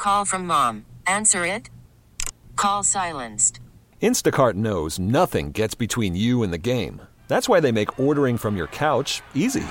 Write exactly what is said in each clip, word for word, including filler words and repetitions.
Call from mom. Answer it. Call silenced. Instacart knows nothing gets between you and the game. That's why they make ordering from your couch easy.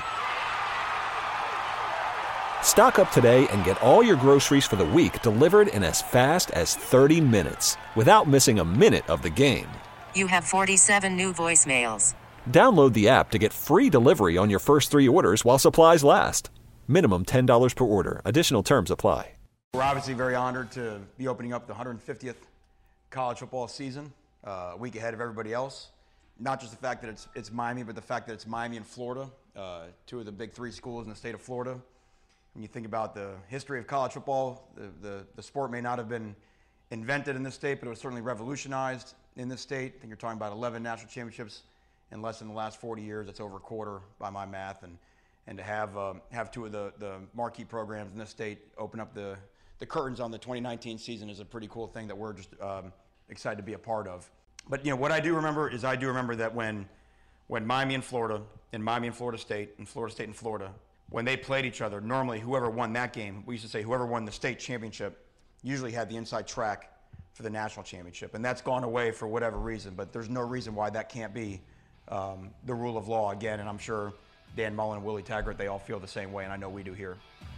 Stock up today and get all your groceries for the week delivered in as fast as thirty minutes without missing a minute of the game. You have forty-seven new voicemails. Download the app to get free delivery on your first three orders while supplies last. Minimum ten dollars per order. Additional terms apply. We're obviously very honored to be opening up the one hundred fiftieth college football season, uh, a week ahead of everybody else. Not just the fact that it's it's Miami, but the fact that it's Miami and Florida, uh, two of the big three schools in the state of Florida. When you think about the history of college football, the, the, the sport may not have been invented in this state, but it was certainly revolutionized in this state. I think you're talking about eleven national championships in less than the last forty years. That's over a quarter by my math. And and to have um, have two of the, the marquee programs in this state open up the, the curtains on the twenty nineteen season is a pretty cool thing that we're just um, excited to be a part of. But you know what I do remember is I do remember that when when Miami and Florida, and Miami and Florida State, and Florida State and Florida, when they played each other, normally whoever won that game, we used to say whoever won the state championship usually had the inside track for the national championship. And that's gone away for whatever reason, but there's no reason why that can't be um, the rule of law again. And I'm sure Dan Mullen and Willie Taggart, they all feel the same way, and I know we do here.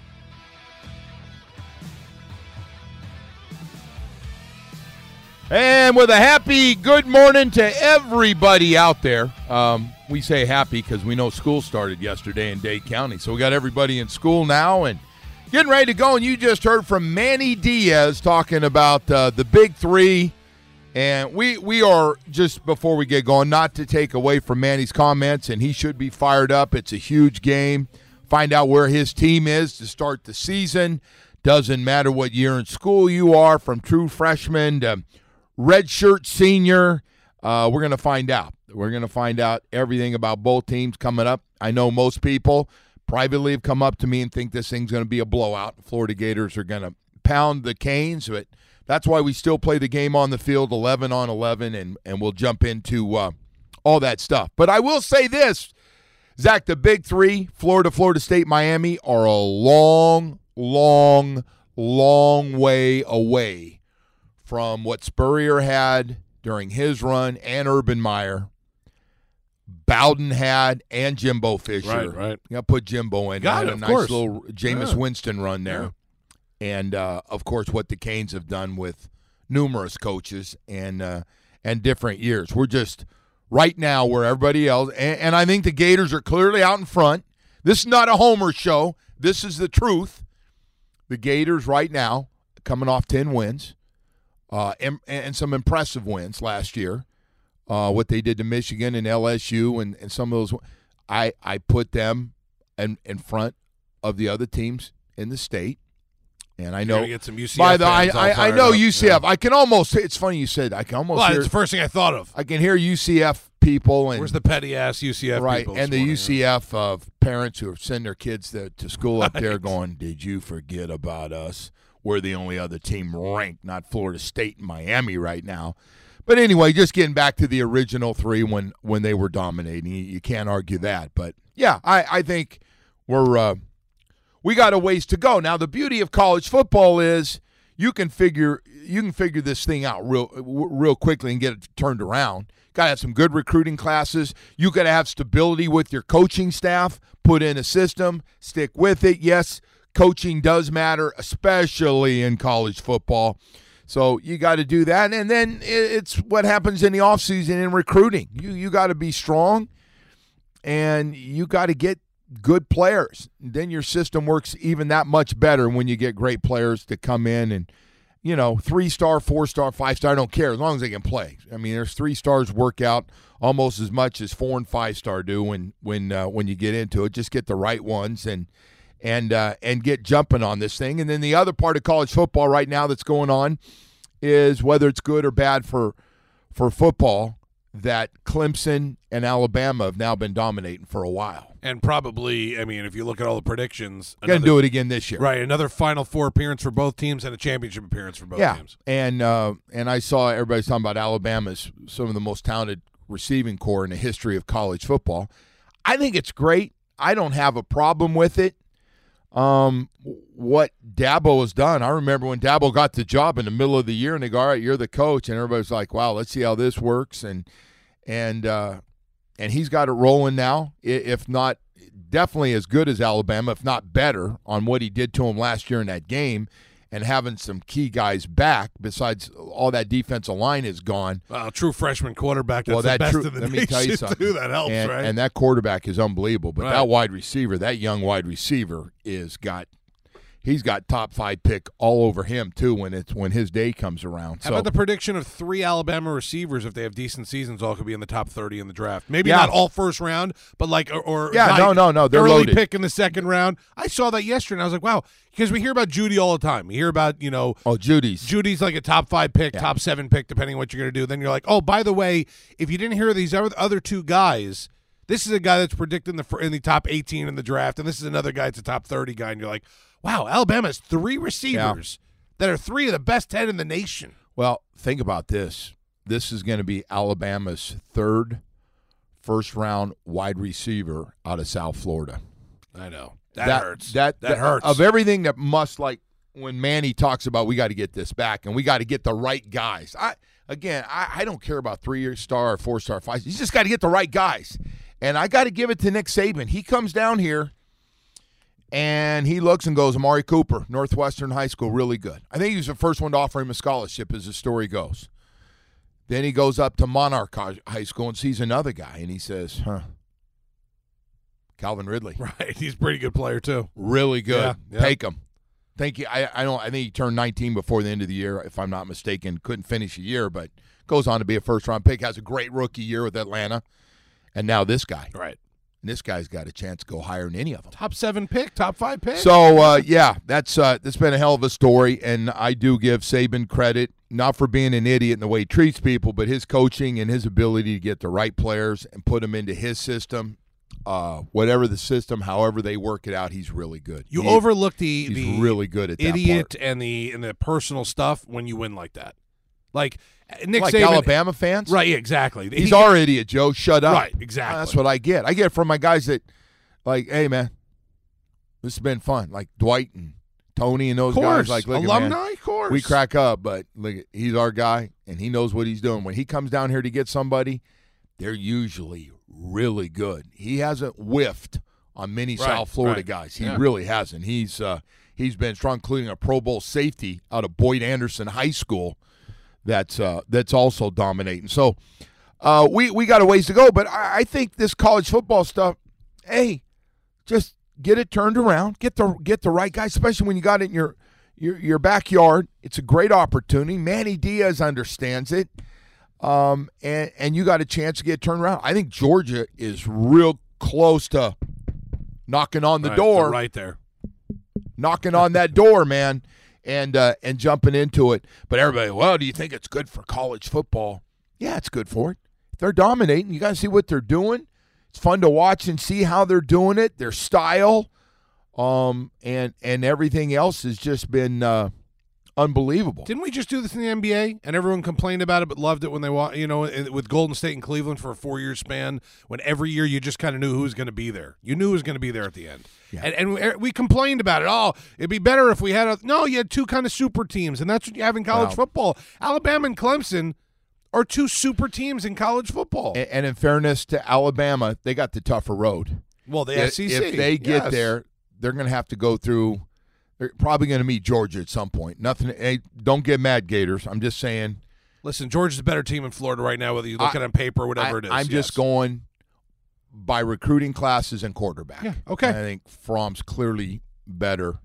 And with a happy good morning to everybody out there. Um, we say happy because we know school started yesterday in Dade County. So we got everybody in school now and getting ready to go. And you just heard from Manny Diaz talking about uh, the big three. And we, we are, just before we get going, not to take away from Manny's comments, and he should be fired up. It's a huge game. Find out where his team is to start the season. Doesn't matter what year in school you are, from true freshman to redshirt senior. Uh, we're going to find out. We're going to find out everything about both teams coming up. I know most people privately have come up to me and think this thing's going to be a blowout. Florida Gators are going to pound the Canes, but that's why we still play the game on the field, eleven on eleven, and, and we'll jump into uh, all that stuff. But I will say this, Zach, the big three, Florida, Florida State, Miami, are a long, long, long way away from what Spurrier had during his run, and Urban Meyer, Bowden had, and Jimbo Fisher. Right, right. You got to put Jimbo in. Got had it, a of nice course. little Jameis Yeah. Winston run there. Yeah. And, uh, of course, what the Canes have done with numerous coaches and uh, and different years. We're just right now where everybody else, and, and I think the Gators are clearly out in front. This is not a homer show. This is the truth. The Gators right now, coming off ten wins, uh, and, and some impressive wins last year, uh, what they did to Michigan and L S U and, and some of those, I, I put them in, in front of the other teams in the state. And I know, get some U C F by the I, fans all I, I fired know up. U C F. Yeah. I can almost. It's funny you said. I can almost. Well, hear, that's the first thing I thought of. I can hear U C F people and Where's the petty ass U C F right people? and this the morning, U C F of parents who send their kids to, to school up there, Right. going, "Did you forget about us? We're the only other team ranked, not Florida State and Miami right now." But anyway, just getting back to the original three when when they were dominating, you, you can't argue that. But yeah, I I think we're. Uh, We got a ways to go. Now, the beauty of college football is you can figure you can figure this thing out real real quickly and get it turned around. Got to have some good recruiting classes. You got to have stability with your coaching staff. Put in a system, stick with it. Yes, coaching does matter, especially in college football. So you got to do that. And then it's what happens in the offseason in recruiting. You you got to be strong, and you got to get good players. Then your system works even that much better when you get great players to come in and, you know, three-star, four-star, five-star, I don't care, as long as they can play. I mean, there's three stars work out almost as much as four and five-star do when when uh, when you get into it. Just get the right ones and and uh, and get jumping on this thing. And then the other part of college football right now that's going on is whether it's good or bad for for football, that Clemson and Alabama have now been dominating for a while. And probably, I mean, if you look at all the predictions, Going to do it again this year. Right, another Final Four appearance for both teams and a championship appearance for both yeah. teams. And uh, and I saw everybody's talking about Alabama's some of the most talented receiving core in the history of college football. I think it's great. I don't have a problem with it. um, what Dabo has done. I remember when Dabo got the job in the middle of the year, and they go, all right, you're the coach, and everybody's like, wow, let's see how this works, and and uh, and he's got it rolling now, if not definitely as good as Alabama, if not better, on what he did to him last year in that game. And having some key guys back, besides all that defensive line is gone. Wow, true freshman quarterback. That's well, that the best true, in the let nation, me tell you something. too. That helps, and, right? And that quarterback is unbelievable. But right. that wide receiver, that young wide receiver, is got he's got top five pick all over him too when it's when his day comes around. How so, about the prediction of three Alabama receivers if they have decent seasons? All could be in the top thirty in the draft. Maybe yeah. not all first round, but like or, or yeah, like no, no, no, they're early loaded. pick in the second round. I saw that yesterday, and I was like, wow, because we hear about Judy all the time. We hear about you know, oh Judy's Judy's like a top five pick, yeah. top seven pick, depending on what you're going to do. Then you're like, oh, by the way, if you didn't hear these other other two guys. This is a guy that's predicted in the in the top eighteen in the draft, and this is another guy that's a top thirty guy, and you're like, wow, Alabama has three receivers yeah. that are three of the best ten in the nation. Well, think about this. This is going to be Alabama's third first-round wide receiver out of South Florida. I know. That, that hurts. That, that that hurts. Of everything that must, like, when Manny talks about we got to get this back and we got to get the right guys. I Again, I, I don't care about three-star or four-star, five. You just got to get the right guys. And I got to give it to Nick Saban. He comes down here, and he looks and goes, Amari Cooper, Northwestern High School, really good. I think he was the first one to offer him a scholarship, as the story goes. Then he goes up to Monarch High School and sees another guy, and he says, huh, Calvin Ridley. Right, he's a pretty good player, too. Really good. Yeah, yeah. Take him. Thank you. I, I don't. I think he turned nineteen before the end of the year, if I'm not mistaken. Couldn't finish a year, but goes on to be a first-round pick. Has a great rookie year with Atlanta. And now this guy. Right. And this guy's got a chance to go higher than any of them. Top seven pick, top five pick. So, uh, yeah, that's uh, that's been a hell of a story, and I do give Saban credit, not for being an idiot in the way he treats people, but his coaching and his ability to get the right players and put them into his system. Uh, whatever the system, however they work it out, he's really good. You he, overlook the, he's the really good at that idiot part. and the and the personal stuff when you win like that. Like Nick like Saban, Alabama fans? Right, yeah, exactly. He's he, our idiot, Joe. Shut up. Right, exactly. That's what I get. I get it from my guys that, like, hey, man, this has been fun. Like Dwight and Tony and those course. guys. Like, look, alumni, man, of course. we crack up, but look, he's our guy, and he knows what he's doing. When he comes down here to get somebody, they're usually really good. He hasn't whiffed on many right, South Florida right. guys. He yeah. really hasn't. He's uh, he's been strong, including a Pro Bowl safety out of Boyd Anderson High School. That's uh, that's also dominating. So uh, we we got a ways to go, but I, I think this college football stuff. Hey, just get it turned around. Get the get the right guy, especially when you got it in your your your backyard. It's a great opportunity. Manny Diaz understands it, um, and and you got a chance to get turned around. I think Georgia is real close to knocking on the right, door, right there, knocking on that door, man. And uh, and jumping into it. But everybody, well, do you think it's good for college football? Yeah, it's good for it. If they're dominating, you got to see what they're doing. It's fun to watch and see how they're doing it, their style, um, and and everything else has just been uh, unbelievable. Didn't we just do this in the N B A? And everyone complained about it, but loved it when they wa- you know, with Golden State and Cleveland for a four-year span. When every year you just kind of knew who was going to be there. You knew who was going to be there at the end. Yeah. And, and we, we complained about it. Oh, it'd be better if we had a no. You had two kind of super teams, and that's what you have in college Wow. football. Alabama and Clemson are two super teams in college football. And, and in fairness to Alabama, they got the tougher road. Well, the If, S E C. if they get yes. there, they're going to have to go through. They're probably going to meet Georgia at some point. Nothing. Hey, don't get mad, Gators. I'm just saying. Listen, Georgia's a better team in Florida right now, whether you look I, at it on paper or whatever I, it is. I'm yes. just going by recruiting classes and quarterback. Yeah, okay. And I think Fromm's clearly better.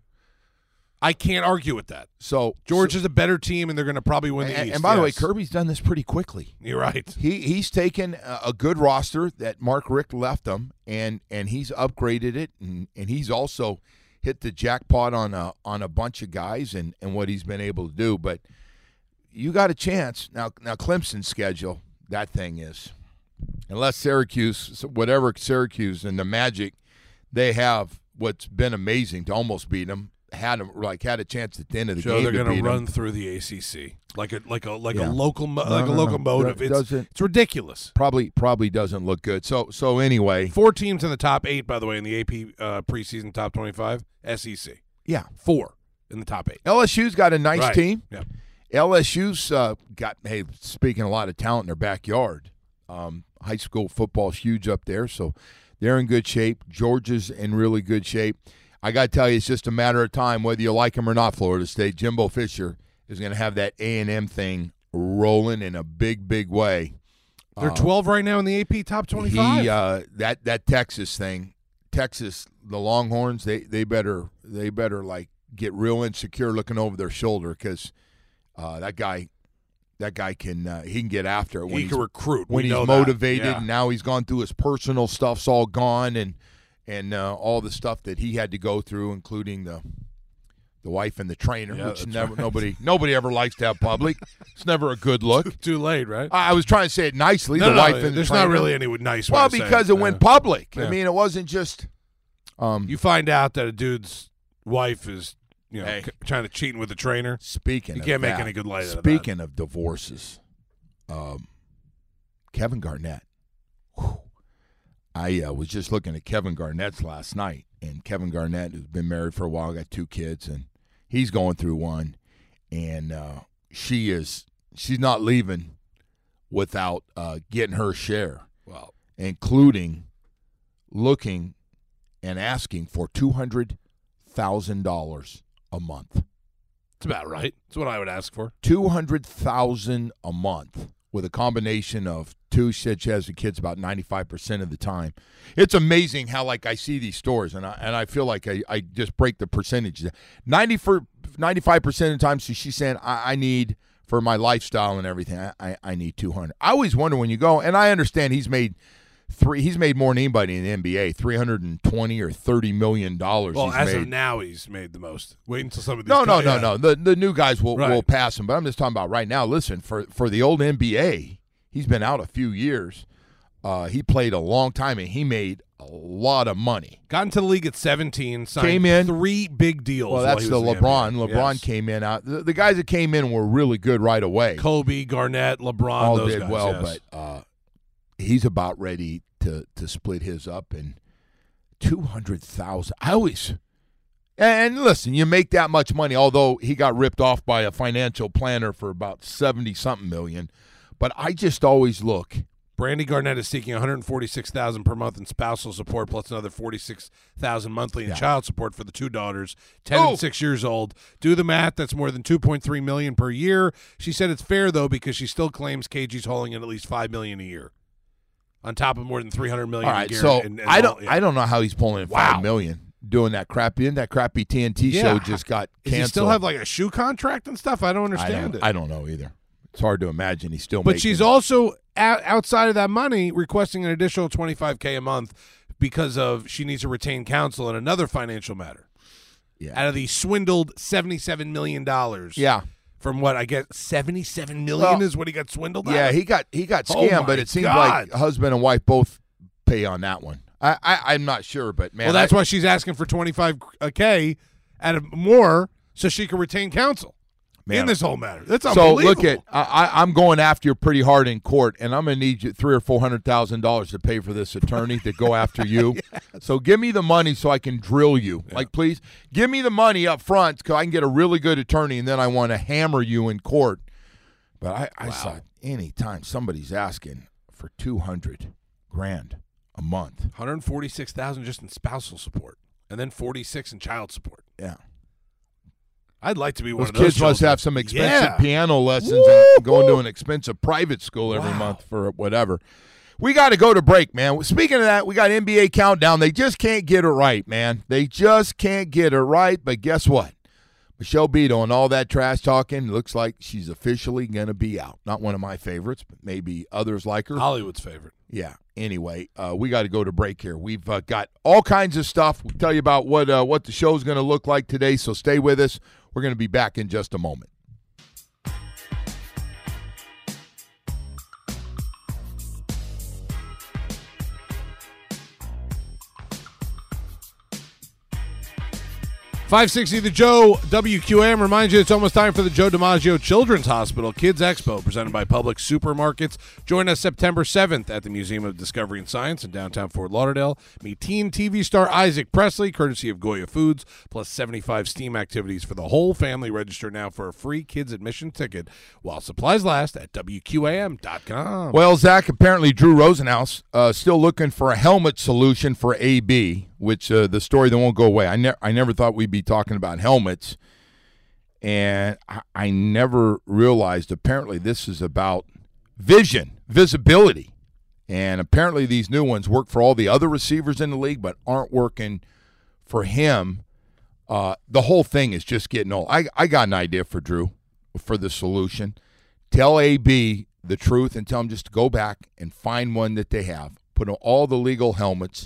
I can't argue with that. So Georgia's a better team, and they're going to probably win the and, East. and by the way, yes. Kirby's done this pretty quickly. You're right. He he's taken a, a good roster that Mark Richt left them, and and he's upgraded it, and, and he's also hit the jackpot on a on a bunch of guys and, and what he's been able to do. But you got a chance now. Now Clemson's schedule, that thing is, unless Syracuse, whatever Syracuse and the Magic, they have what's been amazing to almost beat them. had them like had a chance at the end of the Joe, game. they're to going beat to run them. through the A C C like a like a like Yeah. a local mo- No, like no, a no. locomotive. That It's doesn't- it's ridiculous. Probably probably doesn't look good. So so anyway, Four teams in the top eight, by the way, in the A P uh, preseason top twenty-five. S E C, yeah, four in the top eight. L S U's got a nice Right. team. Yeah. L S U's uh, got, hey, speaking of a lot of talent in their backyard, um, high school football's huge up there, so they're in good shape. Georgia's in really good shape. I got to tell you, it's just a matter of time, whether you like him or not, Florida State. Jimbo Fisher is going to have that A and M thing rolling in a big, big way. They're twelve right now in the A P top twenty-five. He, uh, that, that Texas thing, Texas, the Longhorns, they, they better, they better, like, get real insecure looking over their shoulder because – Uh, that guy, that guy can uh, he can get after it when he he's, can recruit when We he's know motivated. that. Yeah. And now he's gone through his personal stuff's all gone, and and uh, all the stuff that he had to go through, including the the wife and the trainer, Yeah, which that's never right. nobody nobody ever likes to have public. It's never a good look. Too late, right? I, I was trying to say it nicely. No, the no, wife no, and the there's trainer. not really any nice way well to say because it. it went Yeah. public. Yeah. I mean, it wasn't just. Um, You find out that a dude's wife is, you know, Hey. c- trying to cheat with a trainer. Speaking, You of can't make that, any good light out of that. Speaking of divorces, um, Kevin Garnett. whew, I uh, was just looking at Kevin Garnett's last night, and Kevin Garnett, who's been married for a while, got two kids, and he's going through one, and uh, she is she's not leaving without uh, getting her share, Well, including looking and asking for two hundred thousand dollars a month. it's about right. That's what I would ask for. two hundred thousand dollars a month with a combination of two. She said she has the kids about ninety-five percent of the time. It's amazing how, like, I see these stores, and I, and I feel like I, I just break the percentages. ninety for, ninety-five percent of the time, so she's saying, I, I need, for my lifestyle and everything, I, I, I need two hundred. I always wonder when you go, and I understand he's made three. He's made more than anybody in the N B A, three hundred twenty or thirty million dollars. Well, he's as made. of now, he's made the most. Wait until some of these. No, no, guys- no, yeah. no. The the new guys will, Right. will pass him, but I'm just talking about right now. Listen, for for the old N B A, he's been out a few years. Uh, he played a long time, and he made a lot of money. Got into the league at seventeen. Signed Came in- three big deals. Well, while that's he the was in LeBron. N B A. LeBron Yes. came in out. The, the guys that came in were really good right away. Kobe, Garnett, LeBron. All those did guys, well, yes. but uh, he's about ready to to split his up, and two hundred thousand. I always. And listen, you make that much money, although he got ripped off by a financial planner for about seventy something million. But I just always look. Brandy Garnett is seeking one hundred forty-six thousand dollars per month in spousal support, plus another forty-six thousand dollars monthly in Yeah. child support for the two daughters, ten Oh. and six years old. Do the math; that's more than two point three million dollars per year. She said it's fair though because she still claims K G's hauling in at least five million dollars a year, on top of more than three hundred million All dollars. right, in so guar- and- and I all- don't yeah. I don't know how he's pulling in Wow. five million doing that crappy. Didn't that crappy T N T Yeah. show just got Does canceled? he still have like a shoe contract and stuff? I don't I understand don't, it. I don't know either. It's hard to imagine he's still. But making, she's also out, outside of that money requesting an additional twenty-five K a month because of she needs to retain counsel in another financial matter. yeah. Out of the swindled seventy-seven million dollars. yeah. From what I get, seventy-seven million Well, is what he got swindled out Yeah, of? he got he got Oh, scammed, my but it seems God. like husband and wife both pay on that one. I, I I'm not sure, but man, Well, that's I, why she's asking for twenty-five K out of more so she can retain counsel man. in this whole matter. That's So unbelievable. look at I, I I'm going after you pretty hard in court, and I'm gonna need you three or four hundred thousand dollars to pay for this attorney to go after you. So give me the money so I can drill you. Like, please give me the money up front because I can get a really good attorney, and then I want to hammer you in court. But I, I thought anytime somebody's asking for two hundred grand a month, one hundred forty-six thousand just in spousal support, and then forty-six in child support. yeah. I'd like to be one Those of those kids must children. have some expensive Yeah. piano lessons Woo! and going to an expensive private school every Wow. month for whatever. We got to go to break, man. Speaking of that, we got N B A countdown. They just can't get it right, man. They just can't get it right. But guess what? Michelle Beadle and all that trash talking looks like she's officially going to be out. Not one of my favorites, but maybe others like her. Hollywood's favorite. Yeah. Anyway, uh, we got to go to break here. We've uh, got all kinds of stuff. We'll tell you about what uh, what the show's going to look like today, so stay with us. We're going to be back in just a moment. five sixty The Joe, W Q A M reminds you it's almost time for the Joe DiMaggio Children's Hospital Kids Expo, presented by Publix Supermarkets. Join us September seventh at the Museum of Discovery and Science in downtown Fort Lauderdale. Meet teen T V star Isaac Presley, courtesy of Goya Foods, plus seventy-five STEAM activities for the whole family. Register now for a free kids admission ticket while supplies last at W Q A M dot com. Well, Zach, apparently Drew Rosenhaus uh, still looking for a helmet solution for A B, which uh, the story that won't go away. I, ne- I never thought we'd be talking about helmets, and I, I never realized apparently this is about vision, visibility, and apparently these new ones work for all the other receivers in the league but aren't working for him. Uh, the whole thing is just getting old. I, I got an idea for Drew for the solution. Tell A B the truth and tell him just to go back and find one that they have. Put on all the legal helmets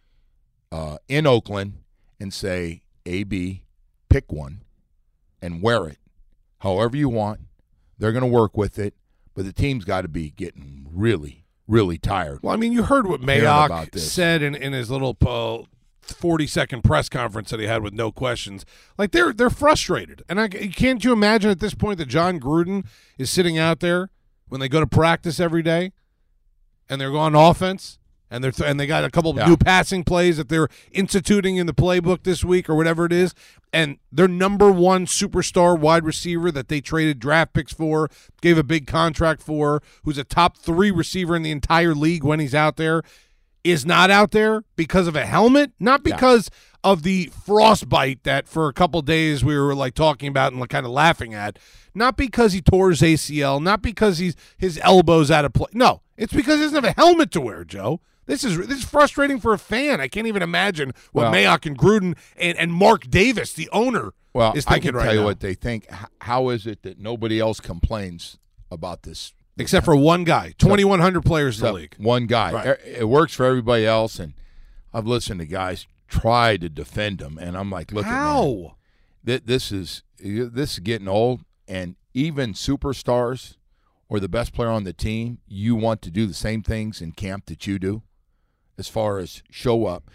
uh, in Oakland and say, A B, pick one and wear it however you want. They're going to work with it, but the team's got to be getting really, really tired. Well, I mean, you heard what Mayock said in, in his little uh, forty-second press conference that he had with no questions. Like, they're they're frustrated. And I, can't you imagine at this point that John Gruden is sitting out there when they go to practice every day and they're going offense? And they're th- and they got a couple of yeah. new passing plays that they're instituting in the playbook this week or whatever it is. And their number one superstar wide receiver that they traded draft picks for, gave a big contract for, who's a top three receiver in the entire league when he's out there, is not out there because of a helmet, not because yeah. of the frostbite that for a couple days we were like talking about and like kind of laughing at, not because he tore his A C L, not because he's his elbow's out of play. No, it's because he doesn't have a helmet to wear, Joe. This is this is frustrating for a fan. I can't even imagine what well, Mayock and Gruden and, and Mark Davis, the owner, well, is thinking I can right tell you now. what they think. How is it that nobody else complains about this? Except for one guy, twenty-one hundred players in the league. One guy. Right. It works for everybody else, and I've listened to guys try to defend him, and I'm like, look, how? Man, this is this is getting old, and even superstars or the best player on the team, you want to do the same things in camp that you do, as far as show up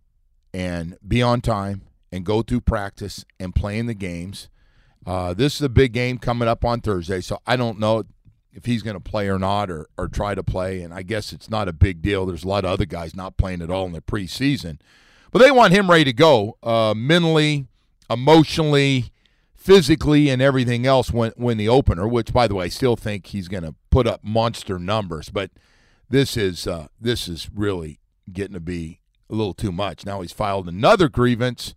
and be on time and go through practice and play in the games. Uh, this is a big game coming up on Thursday, so I don't know if he's going to play or not, or, or try to play, and I guess it's not a big deal. There's a lot of other guys not playing at all in the preseason. But they want him ready to go uh, mentally, emotionally, physically, and everything else when, when the opener, which, by the way, I still think he's going to put up monster numbers. But this is uh, this is really getting to be a little too much. Now he's filed another grievance,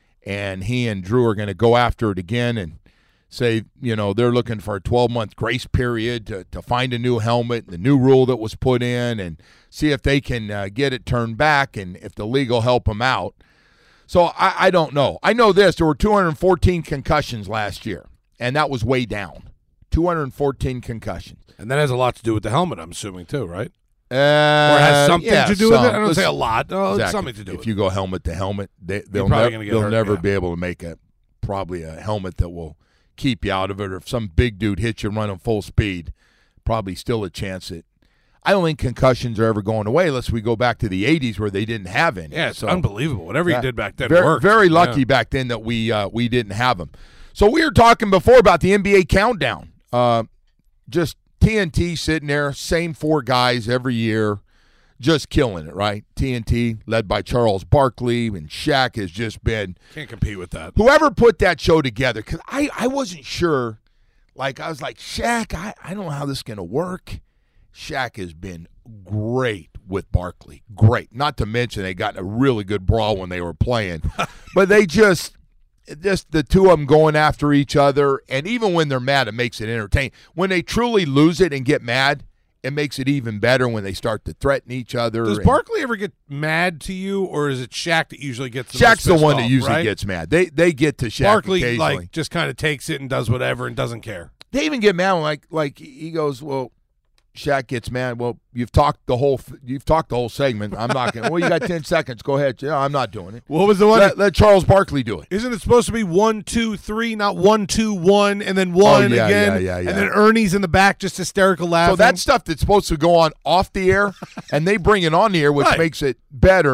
and he and Drew are going to go after it again and say, you know, they're looking for a twelve-month grace period to, to find a new helmet, the new rule that was put in, and see if they can uh, get it turned back and if the league will help them out. So I, I don't know. I know this. There were two hundred fourteen concussions last year, and that was way down. two hundred fourteen concussions. And that has a lot to do with the helmet, I'm assuming, too, right? Uh, or it has something yeah, to do some. with it? I don't Listen, say a lot. Oh, exactly. It's something to do if with you it. go helmet to helmet, they, they'll, probably nev- gonna get they'll hurt, never yeah. be able to make a probably a helmet that will keep you out of it, or if some big dude hits you running full speed, probably still a chance that I don't think concussions are ever going away unless we go back to the eighties where they didn't have any. Yeah, it's so, unbelievable. Whatever yeah, you did back then very, worked. Very lucky yeah. back then that we uh, we didn't have them. So we were talking before about the N B A countdown. Uh, just T N T sitting there, same four guys every year, just killing it, right? T N T led by Charles Barkley, and Shaq has just been. Can't compete with that. Whoever put that show together, because I, I wasn't sure. Like, I was like, Shaq, I, I don't know how this is going to work. Shaq has been great with Barkley. Great. Not to mention they got in a really good brawl when they were playing. But they just, just the two of them going after each other. And even when they're mad, it makes it entertaining. When they truly lose it and get mad, it makes it even better when they start to threaten each other. Does and Barkley ever get mad to you, or is it Shaq that usually gets the Shaq's most the one off, that usually right? gets mad. They they get to Shaq Barkley occasionally. like just kind of takes it and does whatever and doesn't care. They even get mad when, like like he goes, well, Shaq gets mad. Well, you've talked the whole you've talked the whole segment. I'm not going. Well, you got ten seconds. Go ahead. Yeah, I'm not doing it. What was the one? Let, let Charles Barkley do it. Isn't it supposed to be one, two, three, not one, two, one, and then one oh, yeah, again? Yeah, yeah, yeah. And then Ernie's in the back just hysterical laughing. So that's stuff that's supposed to go on off the air, and they bring it on the air, which right. makes it better.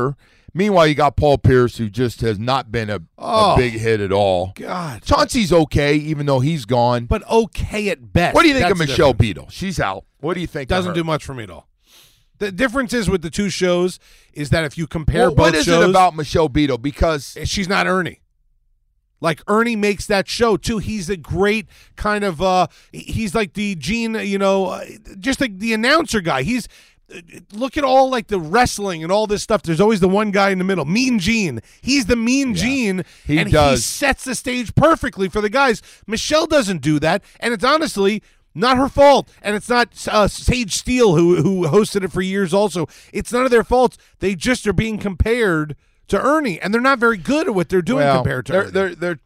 Meanwhile, you got Paul Pierce, who just has not been a, Oh, a big hit at all. God. Chauncey's okay, even though he's gone. But okay at best. What do you think That's of the Michelle difference. Beadle? She's out. What do you think? of Doesn't her? do much for me at all. The difference is with the two shows is that if you compare Well, both what is shows, it about Michelle Beadle? Because she's not Ernie. Like Ernie makes that show too. He's a great kind of uh he's like the Gene, you know, uh, just like the announcer guy. He's look at all like the wrestling and all this stuff. There's always the one guy in the middle, Mean Gene. He's the Mean Gene, He and does. he sets the stage perfectly for the guys. Michelle doesn't do that, and it's honestly not her fault. And it's not uh, Sage Steele who who hosted it for years. Also, it's none of their faults. They just are being compared to Ernie, and they're not very good at what they're doing well, compared to they're, Ernie. they're, they're,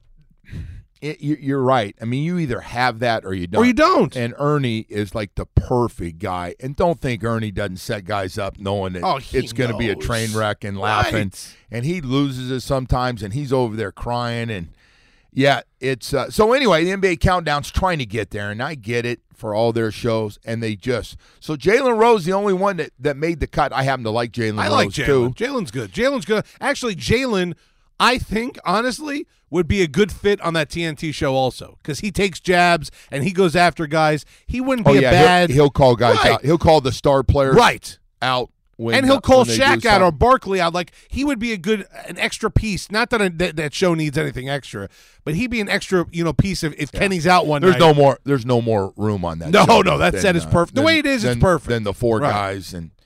it, you- you're right. I mean, you either have that or you don't. Or you don't. And Ernie is like the perfect guy. And don't think Ernie doesn't set guys up knowing that Oh, he it's going to be a knows. train wreck and laughing. Right. And he loses it sometimes, and he's over there crying. And yeah, it's uh, so anyway. The N B A Countdown's trying to get there, and I get it for all their shows, and they just so Jalen Rose, the only one that, that made the cut. I happen to like Jalen I Rose like too. Jalen. Jalen's good. Jalen's good. Actually, Jalen, I think, honestly, would be a good fit on that T N T show also because he takes jabs and he goes after guys. He wouldn't be Oh a yeah, bad. he'll, he'll call guys Right. out. He'll call the star players Right. out. When, and he'll uh, call when they do Shaq out or something. Barkley out. Like he would be a good, an extra piece. Not that, a, that that show needs anything extra, but he'd be an extra, you know, piece if, if Kenny's out one There's night. no more. There's no more room on that. No, show no, that than, set is uh, perfect. The than- way it is, it's than- perfect. Than the four Right. guys and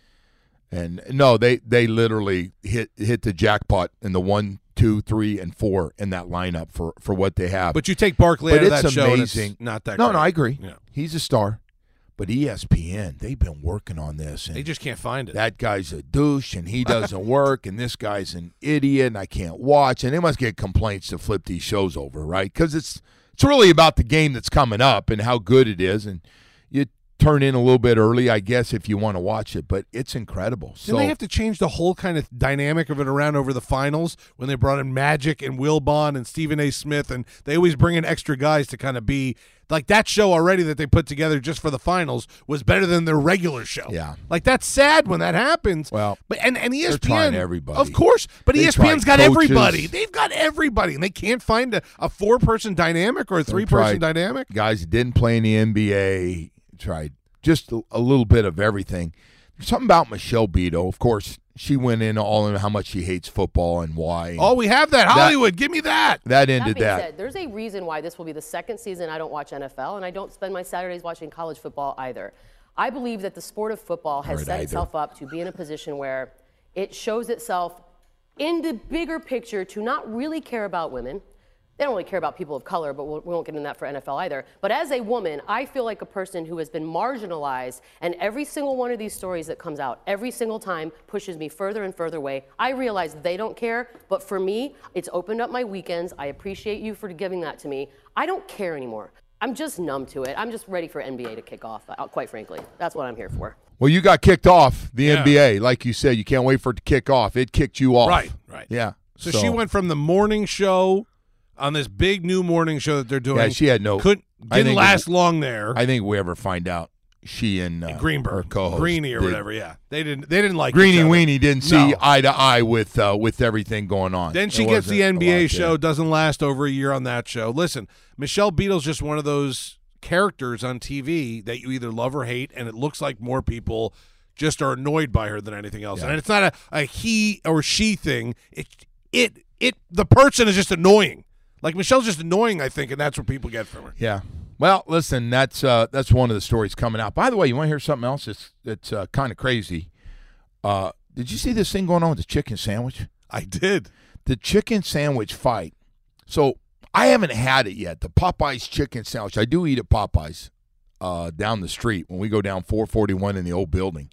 and no, they they literally hit hit the jackpot in the one, two, three, and four in that lineup for for what they have. But you take Barkley But out of it's that show, and it's amazing. not that. no, great. no, I agree. Yeah. He's a star, but E S P N they've been working on this. And They just can't find it. that guy's a douche and he doesn't work and this guy's an idiot and I can't watch, and they must get complaints to flip these shows over, right? Because it's it's really about the game that's coming up and how good it is, and you turn in a little bit early, I guess, if you want to watch it, but it's incredible. So Didn't they have to change the whole kind of dynamic of it around over the finals when they brought in Magic and Wilbon and Stephen A. Smith, and they always bring in extra guys to kind of be like that show already that they put together just for the finals was better than their regular show. Yeah. Like that's sad when that happens. Well, but and, and E S P N, they're trying everybody. of course, but They E S P N's tried got coaches. everybody. They've got everybody, and they can't find a, a four-person dynamic or a three-person tried dynamic. guys that didn't play in the N B A, tried just a, a little bit of everything. There's something about Michelle Beadle. Of course, she went in all in how much she hates football and why. Oh, we have that Hollywood. Give me that. that That ended being that. said, there's a reason why this will be the second season I don't watch N F L, and I don't spend my Saturdays watching college football either. I believe that the sport of football has Right, set either. itself up to be in a position where it shows itself in the bigger picture to not really care about women. They don't really care about people of color, but we'll, we won't get into that for N F L either. But as a woman, I feel like a person who has been marginalized, and every single one of these stories that comes out, every single time pushes me further and further away. I realize they don't care, but for me, it's opened up my weekends. I appreciate you for giving that to me. I don't care anymore. I'm just numb to it. I'm just ready for N B A to kick off, uh, quite frankly. That's what I'm here for. Well, you got kicked off the Yeah. N B A. Like you said, you can't wait for it to kick off. It kicked you off. Right, right. Yeah. So, she went from the morning show on this big new morning show that they're doing. Yeah, she had no- Couldn't, I didn't think last it- long there. I think we ever find out she and uh, Greenberg, her co-host, Greeny or did- whatever. Yeah, they didn't. They didn't like each Greeny other. Weenie didn't see No. eye to eye with uh, with everything going on. Then she There gets the wasn't N B A lot show. there. Doesn't last over a year on that show. Listen, Michelle Beadle's just one of those characters on T V that you either love or hate, and it looks like more people just are annoyed by her than anything else. Yeah. And it's not a, a he or she thing. It it it the person is just annoying. Like Michelle's just annoying, I think, and that's what people get from her. Yeah. Well, listen, that's uh, that's one of the stories coming out. By the way, you want to hear something else that's that's uh, kind of crazy? Uh, did you see this thing going on with the chicken sandwich? I did. The chicken sandwich fight. So I haven't had it yet. The Popeyes chicken sandwich. I do eat at Popeyes uh, down the street when we go down four forty-one in the old building.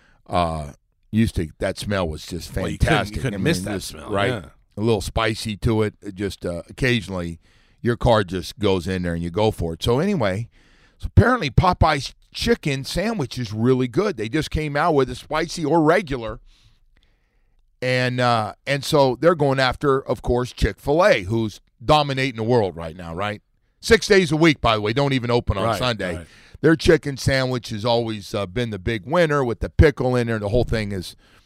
Uh, used to that smell was just Well, you couldn't- fantastic. you couldn't I mean, miss that just- smell, right? yeah. A little spicy to it. It just uh, occasionally your car just goes in there and you go for it. So anyway, so apparently Popeye's chicken sandwich is really good. They just came out with a spicy or regular. And uh, and so they're going after, of course, Chick-fil-A, who's dominating the world right now, right? Six days a week, by the way. Don't even open on Right, Sunday. right. Their chicken sandwich has always uh, been the big winner with the pickle in there. The whole thing is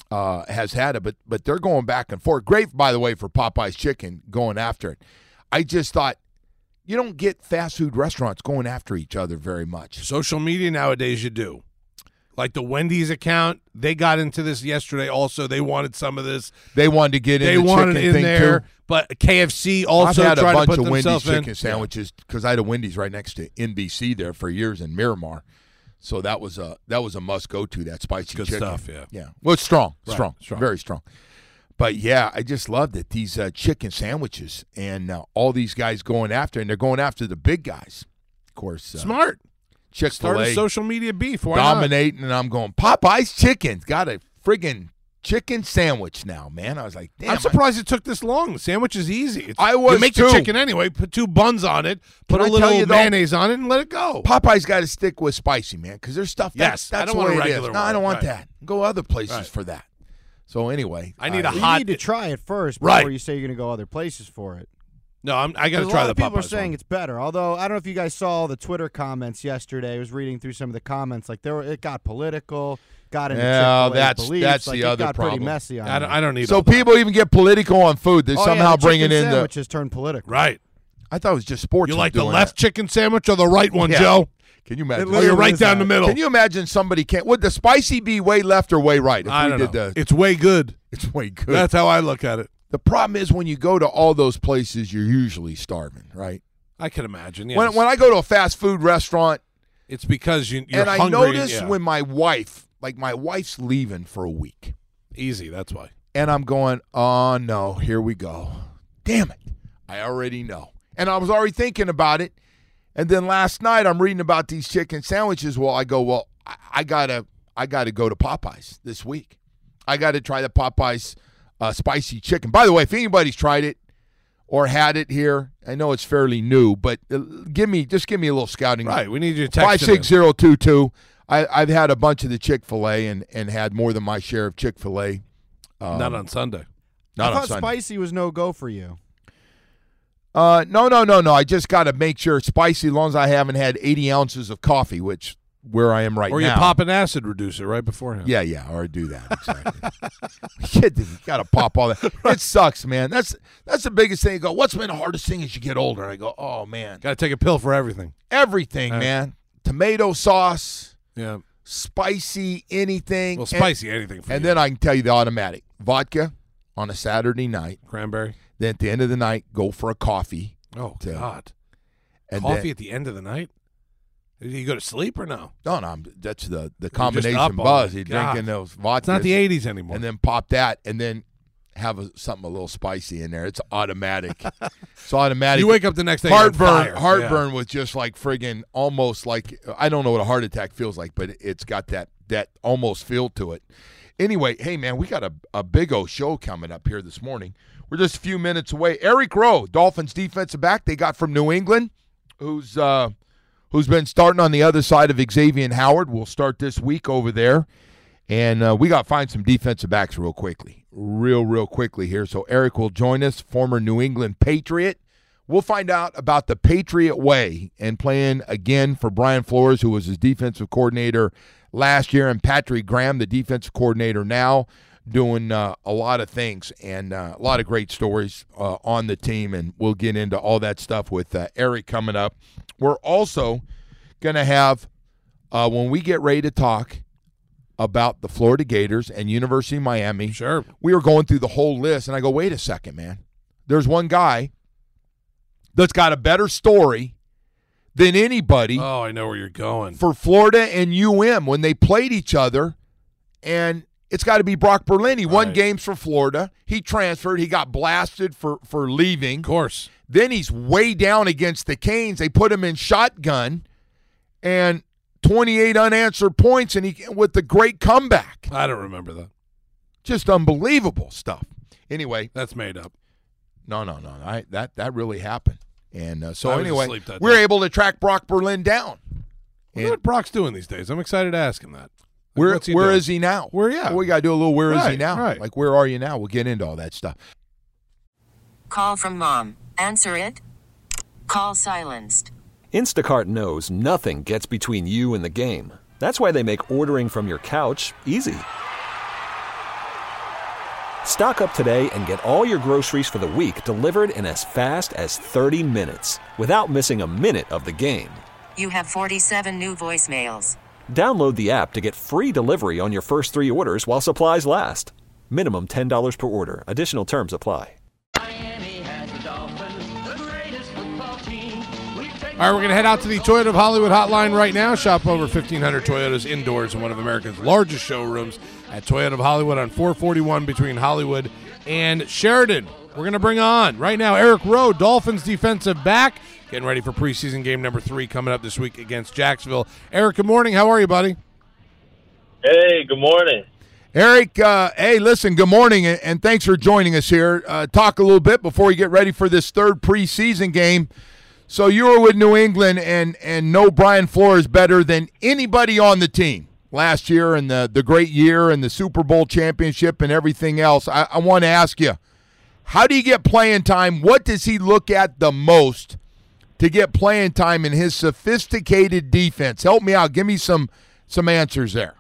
uh, has had it, but but they're going back and forth. Great, by the way, for Popeye's Chicken going after it. I just thought you don't get fast food restaurants going after each other very much. Social media nowadays, you do. Like the Wendy's account, they got into this yesterday also. They wanted some of this. They wanted to get in they the wanted chicken in thing there, too. But K F C also I've had tried a bunch to put of Wendy's themselves in. chicken sandwiches because I had a Wendy's right next to N B C there for years in Miramar. So that was a that was a must go to, that spicy Good chicken. stuff, yeah. Yeah. Well, it's strong, Right, strong, strong. very strong. But yeah, I just loved it. These uh, chicken sandwiches and uh, all these guys going after, and they're going after the big guys. Of course, uh, Smart. Start a Chick-fil-A social media beef. Why not? dominating, and I'm going, Popeye's Chicken's got a friggin' chicken sandwich now, man. I was like, damn. I'm surprised it took this long. The sandwich is easy. It's, I was You make too. the chicken anyway, put two buns on it, put Can a I tell little you, though, mayonnaise on it, and let it go. Popeye's got to stick with spicy, man, because there's stuff Yes, that's, I that's don't the want way a it is. regular No, I don't one, want right. that. Go other places Right. for that. So anyway, I need a uh, You hot. need to try it first before Right. you say you're going to go other places for it. No, I'm, I got to Because try a lot the of people Popeyes are saying one. it's better. Although I don't know if you guys saw all the Twitter comments yesterday. I was reading through some of the comments. Like there, were, it got political, got into Yeah, Chick-fil-A's that's- beliefs. that's like, the it other got problem. pretty messy on I don't, there. I don't need So all that. people even get political on food. They're Oh, somehow yeah, the bringing chicken in the. sandwiches turned political. Right. I thought it was just sports. You was like the doing left that. chicken sandwich or the right one, Yeah. Joe? Can you It imagine? Oh, you're literally right is down that. the middle. Can you imagine somebody can't? Would the spicy be way left or way right? If I we don't did know. the, It's way good. it's way good. That's how I look at it. The problem is when you go to all those places, you're usually starving, right? I can imagine. Yes. When when I go to a fast food restaurant, it's because you, you're and I hungry. notice yeah. when my wife, like my wife's leaving for a week, Easy, that's why. and I'm going, oh no, here we go. Damn it. I already know. And I was already thinking about it. And then last night I'm reading about these chicken sandwiches. Well, I go, well, I, I gotta I gotta go to Popeyes this week. I gotta try the Popeyes uh, spicy chicken. By the way, if anybody's tried it or had it here, I know it's fairly new, but uh, give me just give me a little scouting. Right, we need you to text Five it six in. zero two two. I I've had a bunch of the Chick-fil-A and and had more than my share of Chick-fil-A. Um, Not on Sunday. not I on thought Sunday. spicy was no go for you. Uh, no, no, no, no. I just got to make sure it's spicy as long as I haven't had eighty ounces of coffee, which where I am right Or you now. pop an acid reducer right beforehand. Yeah, yeah, or do that. Exactly. Kid, you got to pop all that. It sucks, man. That's that's the biggest thing. You go, what's been the hardest thing as you get older? And I go, oh, man. Got to take a pill for everything. Everything, Uh, man. Tomato sauce, Yeah. spicy, anything. Well, And- spicy, anything for And you. then I can tell you the automatic. Vodka on a Saturday night. Cranberry. Then at the end of the night, go for a coffee. Oh, To- God. And Coffee then, at the end of the night? Did you go to sleep or no? No, no, I'm- that's the, the just combination up all buzz. night. You're drinking God. those vodkas. It's not the eighties anymore. And then pop that, and then have a, something a little spicy in there. It's automatic. It's automatic. you wake up the next day. you're on heartburn. fire. Heartburn was just like friggin' almost like I don't know what a heart attack feels like, but it's got that that almost feel to it. Anyway, hey man, we got a, a big old show coming up here this morning. We're just a few minutes away. Eric Rowe, Dolphins defensive back, they got from New England, who's uh, who's been starting on the other side of Xavier Howard. Will start this week over there. And uh, we got to find some defensive backs real quickly, real, real quickly here. So Eric will join us, former New England Patriot. We'll find out about the Patriot way and playing again for Brian Flores, who was his defensive coordinator last year, and Patrick Graham, the defensive coordinator now, doing uh, a lot of things and uh, a lot of great stories uh, on the team. And we'll get into all that stuff with uh, Eric coming up. We're also going to have, uh, when we get ready to talk about the Florida Gators and University of Miami. Sure. We were going through the whole list, and I go, wait a second, man. There's one guy that's got a better story than anybody Oh, I know where you're going. for Florida and U M when they played each other, and it's got to be Brock Berlin. He won Right. games for Florida. He transferred. He got blasted for, for leaving. Of course. Then he's way down against the Canes. They put him in shotgun, and twenty-eight unanswered points, and he with the great comeback. I don't remember that. Just unbelievable stuff. Anyway, That's made up. no, no, no. I, that that really happened. And uh, so I was anyway, asleep that we're day. able to track Brock Berlin down. Wonder what Brock's doing these days. I'm excited to ask him that. Like, Where what's he where doing? is he now? Where, yeah. Well, we got to do a little where is he Right, now? right. Like, where are you now? We'll get into all that stuff. Call from mom. Answer it. Call silenced. Instacart knows nothing gets between you and the game. That's why they make ordering from your couch easy. Stock up today and get all your groceries for the week delivered in as fast as thirty minutes without missing a minute of the game. You have forty-seven new voicemails. Download the app to get free delivery on your first three orders while supplies last. Minimum ten dollars per order. Additional terms apply. All right, we're going to head out to the Toyota of Hollywood hotline right now. Shop over fifteen hundred Toyotas indoors in one of America's largest showrooms at Toyota of Hollywood on four forty-one between Hollywood and Sheridan. We're going to bring on right now Eric Rowe, Dolphins defensive back, getting ready for preseason game number three coming up this week against Jacksonville. Eric, good morning. How are you, buddy? Hey, good morning. Eric, uh, hey, listen, good morning, and, and thanks for joining us here. Uh, talk a little bit before we get ready for this third preseason game. So you were with New England and, and know Brian Flores better than anybody on the team last year and the, the great year and the Super Bowl championship and everything else. I, I want to ask you, how do you get playing time? What does he look at the most to get playing time in his sophisticated defense? Help me out. Give me some some answers there.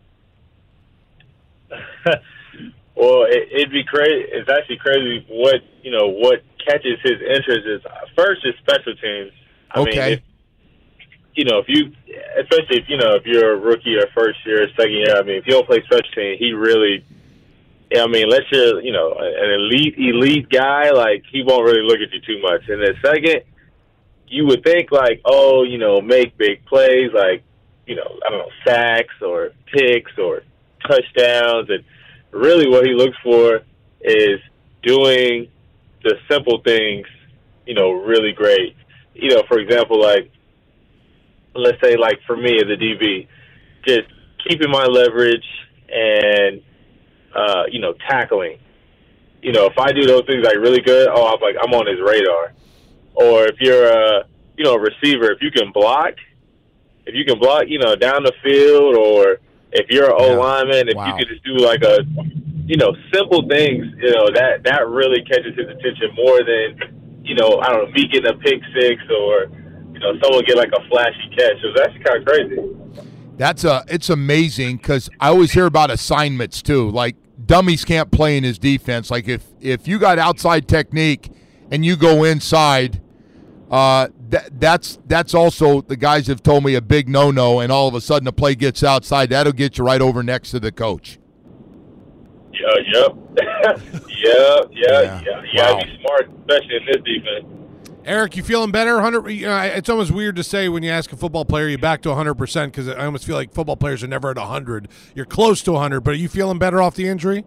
Well, it, it'd be crazy. It's actually crazy what, you know, what catches his interest is first is special teams. I okay. mean, if, you know, if you, especially if, you know, if you're a rookie or first year, second year, I mean, if you don't play special teams, he really, I mean, unless you're, you know, an elite, elite guy, like, he won't really look at you too much. And then second, you would think, like, oh, you know, make big plays, like, you know, I don't know, sacks or picks or touchdowns. And really what he looks for is doing the simple things, you know, really great. You know, for example, like, let's say, like, for me as a D B, just keeping my leverage and, uh, you know, tackling. You know, if I do those things, like, really good, oh, I'm like, I'm on his radar. Or if you're a, you know, a receiver, if you can block, if you can block, you know, down the field, or if you're an Yeah. O-lineman, if Wow. you can just do, like, a, you know, simple things, you know, that, that really catches his attention more than, you know, I don't know, me getting a pick six or, you know, someone get like a flashy catch. It was actually kind of crazy. That's a, it's amazing because I always hear about assignments too. Like, dummies can't play in his defense. Like, if, if you got outside technique and you go inside, uh, that, that's that's also, the guys have told me, a big no-no, and all of a sudden the play gets outside. That'll get you right over next to the coach. Yeah, yep. yep, yeah, Yeah. yeah. You Wow. gotta be smart, especially in this defense. Eric, you feeling better? one hundred You know, it's almost weird to say when you ask a football player, you're back to one hundred percent because I almost feel like football players are never at one hundred. You're close to one hundred, but are you feeling better off the injury?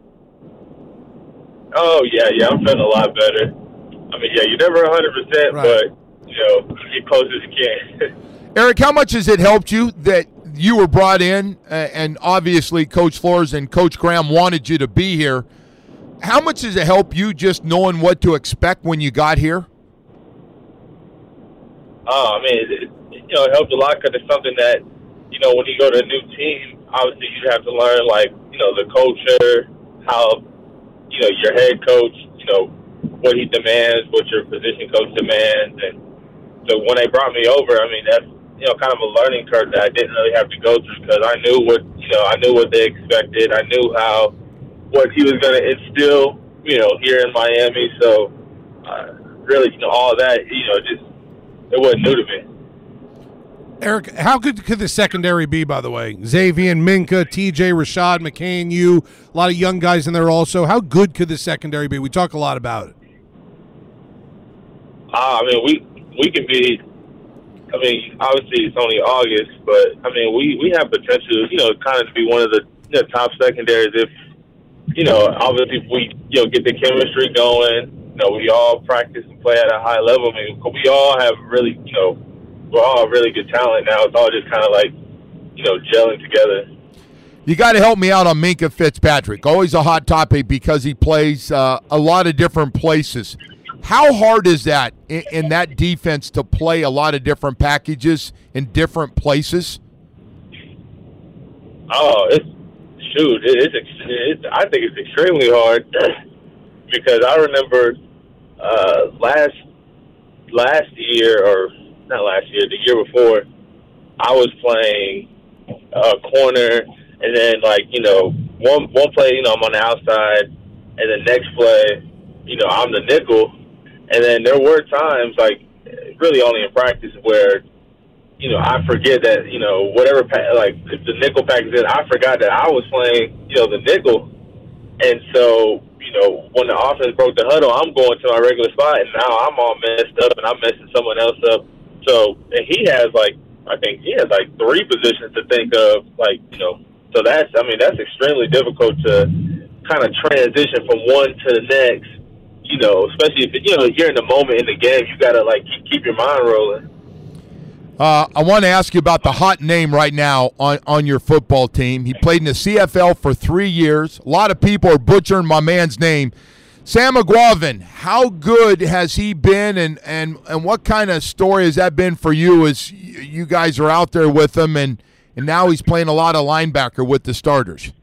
Oh, yeah, yeah, I'm feeling a lot better. I mean, yeah, you're never one hundred percent, Right. but, you know, get close as you can. Eric, how much has it helped you that you were brought in, uh, and obviously Coach Flores and Coach Graham wanted you to be here? How much does it help you just knowing what to expect when you got here? Oh, I mean, it, it, you know, it helps a lot because it's something that, you know, when you go to a new team, obviously you have to learn, like, you know, the culture, how, you know, your head coach, you know, what he demands, what your position coach demands. And so when they brought me over, I mean, that's, you know, kind of a learning curve that I didn't really have to go through because I knew what, you know, I knew what they expected. I knew how, what he was going to instill, you know, here in Miami. So, uh, really, you know, all that, you know, just, it wasn't new to me. Eric, how good could the secondary be, by the way? Xavier, Minka, T J, Rashad, McCain, you, a lot of young guys in there also. How good could the secondary be? We talk a lot about it. Uh, I mean, we we can be, I mean, obviously it's only August, but, I mean, we, we have potential, you know, kind of to be one of the, you know, top secondaries if, you know, obviously if we, you know, get the chemistry going. You know, we all practice and play at a high level. I mean, we all have really, you know, we're all really good talent now. It's all just kind of like, you know, gelling together. You got to help me out on Minka Fitzpatrick. Always a hot topic because he plays uh, a lot of different places. How hard is that in, in that defense to play a lot of different packages in different places? Oh, it's, shoot, it, it's, it's, I think it's extremely hard because I remember uh, last last year, or not last year, the year before, I was playing uh, corner, and then, like, you know, one one play, you know, I'm on the outside, and the next play, you know, I'm the nickel. And then there were times, like, really only in practice where, you know, I forget that, you know, whatever, like, if the nickel package in, I forgot that I was playing, you know, the nickel. And so, you know, when the offense broke the huddle, I'm going to my regular spot, and now I'm all messed up, and I'm messing someone else up. So, and he has, like, I think he has, like, three positions to think of, like, you know. So that's, I mean, that's extremely difficult to kind of transition from one to the next, you know, especially if, you know, you're in the moment in the game. You got to, like, keep, keep your mind rolling. Uh, I want to ask you about the hot name right now on, on your football team. He played in the C F L for three years. A lot of people are butchering my man's name. Sam Eguavoen, how good has he been, and, and, and what kind of story has that been for you as you guys are out there with him, and, and now he's playing a lot of linebacker with the starters?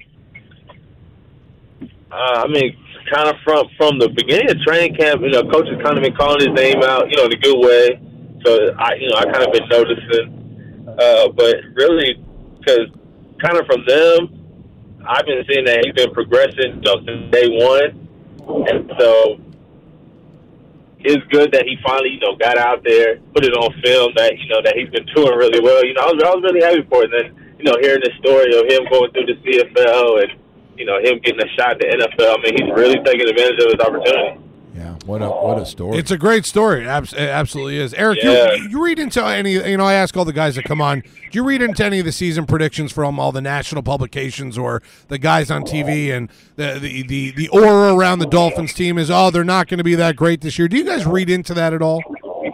Uh, I mean, kind of from, from the beginning of training camp, you know, coach has kind of been calling his name out, you know, in a good way. So, I, you know, I kind of been noticing. Uh, but really, because kind of from them, I've been seeing that he's been progressing, you know, since day one. And so it's good that he finally, you know, got out there, put it on film that, you know, that he's been doing really well. You know, I was, I was really happy for it. And then, you know, hearing the story of him going through the C F L and, you know, him getting a shot at the N F L, I mean, he's really taking advantage of his opportunity. Yeah, what a what a story. It's a great story. It absolutely is. Eric, Yeah. you, you read into any, you know, I ask all the guys that come on, do you read into any of the season predictions from all the national publications or the guys on T V, and the the, the, the aura around the Dolphins team is, oh, they're not going to be that great this year. Do you guys read into that at all?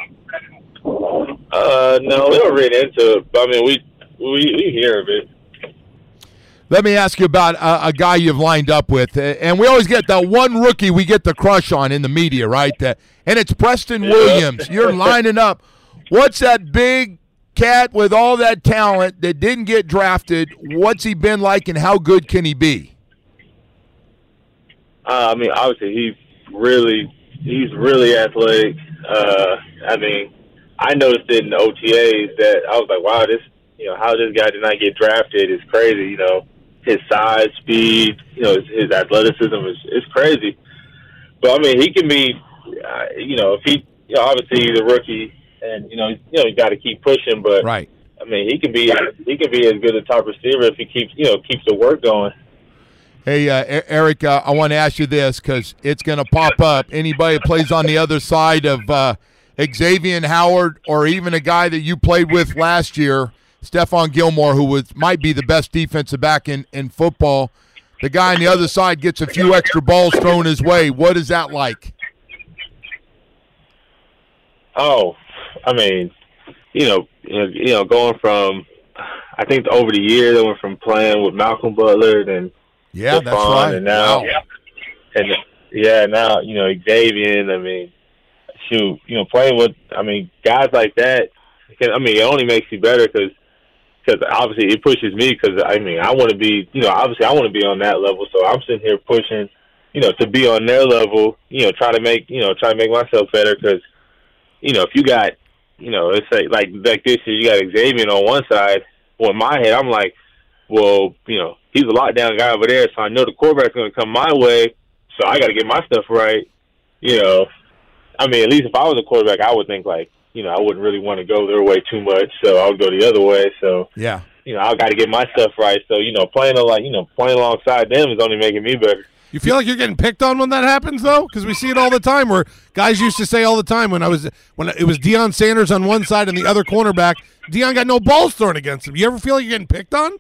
Uh, no, we don't read into it. I mean, we, we, we hear of it. Let me ask you about a, a guy you've lined up with, and we always get that one rookie we get the crush on in the media, right? Uh, and it's Preston Yeah. Williams. You're lining up. What's that big cat with all that talent that didn't get drafted? What's he been like, and how good can he be? Uh, I mean, obviously, he's really, he's really athletic. Uh, I mean, I noticed it in the O T As that I was like, wow, this, you know, how this guy did not get drafted is crazy. You know, his size, speed, you know, his, his athleticism is, is crazy. But I mean, he can be, uh, you know, if he, you know, obviously he's a rookie, and you know, you know, you got to keep pushing. But Right. I mean, he can be, he can be as good a top receiver if he keeps, you know, keeps the work going. Hey, uh, E- Eric, uh, I want to ask you this because it's going to pop up. Anybody that plays on the other side of uh, Xavier Howard, or even a guy that you played with last year, Stephon Gilmore, who was might be the best defensive back in, in football, the guy on the other side gets a few extra balls thrown his way. What is that like? Oh, I mean, you know, you know, going from, I think over the years, I went from playing with Malcolm Butler and Yeah, that's Stephon, right. and now, Wow. and yeah, now you know Xavier. I mean, shoot, you know, playing with, I mean, guys like that. I mean, it only makes you better because. Because obviously it pushes me. Because I mean, I want to be, you know, obviously I want to be on that level. So I'm sitting here pushing, you know, to be on their level. You know, try to make, you know, try to make myself better. Because, you know, if you got, you know, let's say like like this year, you got Xavier on one side. Well, in my head, I'm like, well, you know, he's a lockdown guy over there, so I know the quarterback's going to come my way. So I got to get my stuff right. You know, I mean, at least if I was a quarterback, I would think like, you know, I wouldn't really want to go their way too much, so I would go the other way. So, Yeah. you know, I got to get my stuff right. So, you know, playing like, you know, playing alongside them is only making me better. You feel like you're getting picked on when that happens, though, because we see it all the time. Where guys used to say all the time when I was when it was Deion Sanders on one side and the other cornerback, Deion got no balls thrown against him. You ever feel like you're getting picked on?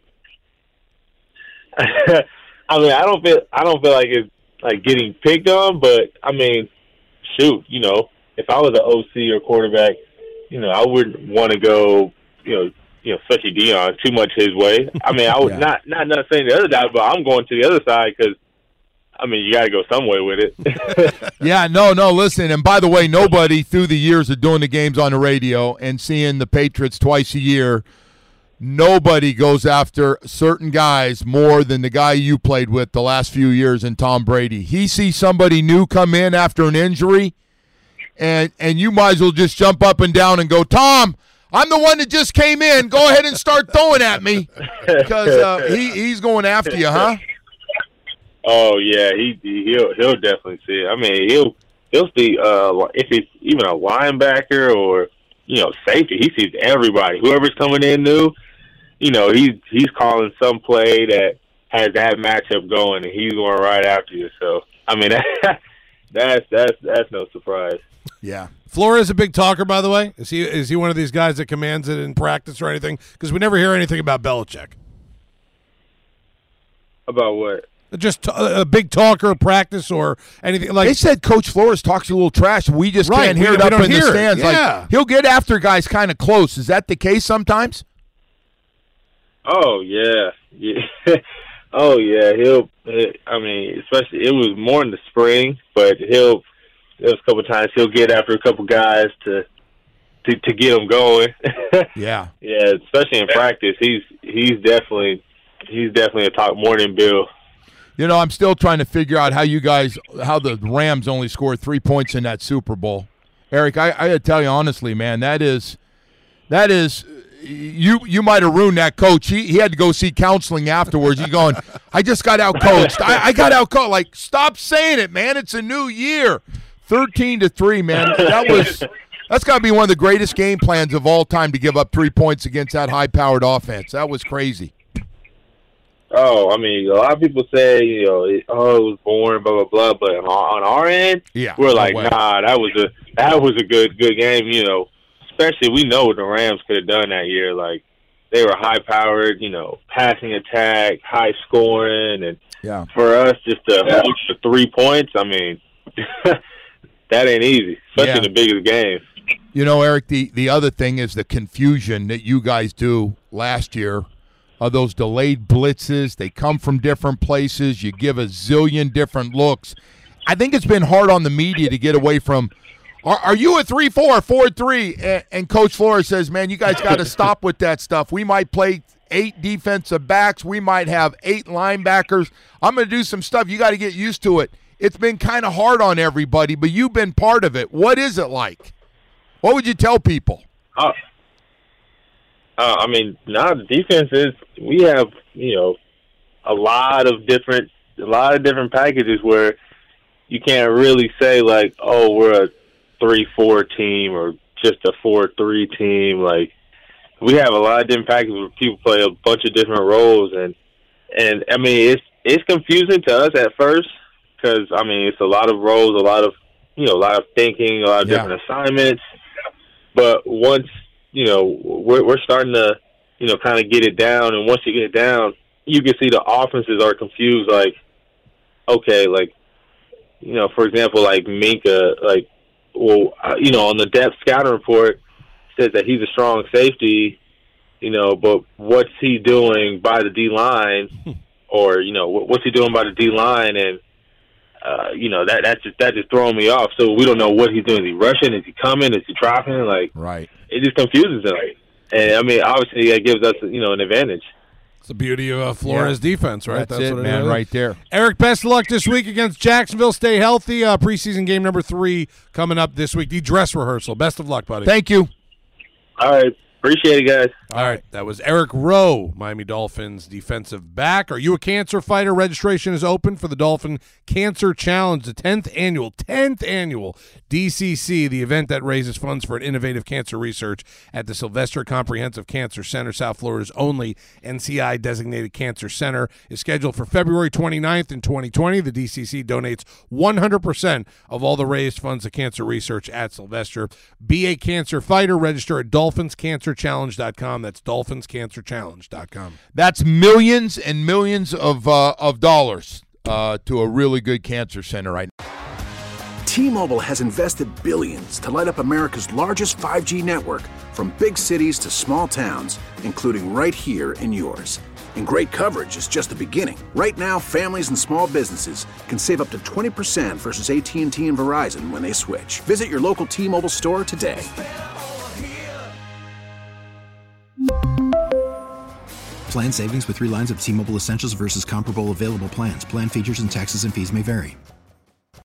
I mean, I don't feel I don't feel like it's like getting picked on, but I mean, shoot, you know, if I was an O C or quarterback, you know, I wouldn't want to go, you know, you know, especially Deion, too much his way. I mean, I would Yeah. not not not saying the other side, but I'm going to the other side because, I mean, you got to go some way with it. Yeah, no, no, listen. And by the way, nobody through the years of doing the games on the radio and seeing the Patriots twice a year, nobody goes after certain guys more than the guy you played with the last few years in Tom Brady. He sees somebody new come in after an injury, and and you might as well just jump up and down and go, Tom, I'm the one that just came in. Go ahead and start throwing at me because uh, he, he's going after you, huh? Oh yeah, he he'll he'll definitely see it. I mean, he'll he'll see uh if it's even a linebacker or you know safety. He sees everybody. Whoever's coming in new, you know, he's he's calling some play that has that matchup going, and he's going right after you. So I mean, that, that's that's that's no surprise. Yeah. Flores a big talker, by the way. Is he is he one of these guys that commands it in practice or anything? Because we never hear anything about Belichick. About what? Just a, a big talker, practice, or anything like. They said Coach Flores talks a little trash. We just Right, can't we- hear it we up don't in the hear it. stands. Yeah. Like he'll get after guys kind of close. Is that the case sometimes? Oh yeah, yeah. Oh yeah. He'll. I mean, especially it was more in the spring, but he'll. There was a couple of times he'll get after a couple guys to to, to get them going. Yeah. Yeah, especially in practice, he's he's definitely he's definitely a talk more than Bill. You know, I'm still trying to figure out how you guys, how the Rams only scored three points in that Super Bowl. Eric, I, I got to tell you honestly, man, that is, that is, you you might have ruined that coach. He he had to go see counseling afterwards. He's going, I just got out coached. I, I got out coached. Like, stop saying it, man. It's a new year. Thirteen to three, man. That was. That's got to be one of the greatest game plans of all time to give up three points against that high-powered offense. That was crazy. Oh, I mean, a lot of people say, you know, it, oh, it was boring, blah blah blah. But on, on our end, Yeah, we're no like, way. nah, that was a that was a good good game. You know, especially we know what the Rams could have done that year. Like they were high-powered, you know, passing attack, high scoring, and Yeah. for us just to hold for three points, I mean, that ain't easy, especially Yeah. in the biggest game. You know, Eric, the, the other thing is the confusion that you guys do last year of those delayed blitzes. They come from different places. You give a zillion different looks. I think it's been hard on the media to get away from, are, are you a three four, four three? And, and Coach Flores says, man, you guys got to stop with that stuff. We might play eight defensive backs. We might have eight linebackers. I'm going to do some stuff. You got to get used to it. It's been kind of hard on everybody, but you've been part of it. What is it like? What would you tell people? Uh, uh, I mean, now the defense is we have you know a lot of different a lot of different packages where you can't really say like, oh, we're a three four team or just a four three team. Like we have a lot of different packages where people play a bunch of different roles, and and I mean it's it's confusing to us at first because I mean it's a lot of roles, a lot of you know a lot of thinking, a lot of Yeah. different assignments. But once, you know, we're, we're starting to, you know, kind of get it down. And once you get it down, you can see the offenses are confused. Like, okay, like, you know, for example, like Minka, like, well, uh, you know, on the depth scouting report says that he's a strong safety, you know, but what's he doing by the D-line or, you know, what's he doing by the D-line? And, Uh, you know, that that's just that just throwing me off. So we don't know what he's doing. Is he rushing? Is he coming? Is he dropping? Like, Right. it just confuses him. And I mean, obviously, that gives us you know an advantage. It's the beauty of uh, Flores' defense, right? That's, it, what man, is. right there. Eric, best of luck this week against Jacksonville. Stay healthy. Uh, preseason game number three coming up this week. The dress rehearsal. Best of luck, buddy. Thank you. All right. Appreciate it, guys. All right, that was Eric Rowe, Miami Dolphins defensive back. Are you a cancer fighter? Registration is open for the Dolphin Cancer Challenge, the tenth annual, tenth annual D C C, the event that raises funds for innovative cancer research at the Sylvester Comprehensive Cancer Center, South Florida's only N C I-designated cancer center, is scheduled for February twenty-ninth in twenty twenty. The D C C donates one hundred percent of all the raised funds to cancer research at Sylvester. Be a cancer fighter. Register at dolphins cancer challenge dot com. That's dolphins cancer challenge dot com. That's millions and millions of uh, of dollars uh, to a really good cancer center right now. T-Mobile has invested billions to light up America's largest five G network, from big cities to small towns, including right here in yours. And great coverage is just the beginning. Right now, families and small businesses can save up to twenty percent versus A T and T and Verizon when they switch. Visit your local T-Mobile store today. Plan savings with three lines of T-Mobile Essentials versus comparable available plans. Plan features and taxes and fees may vary.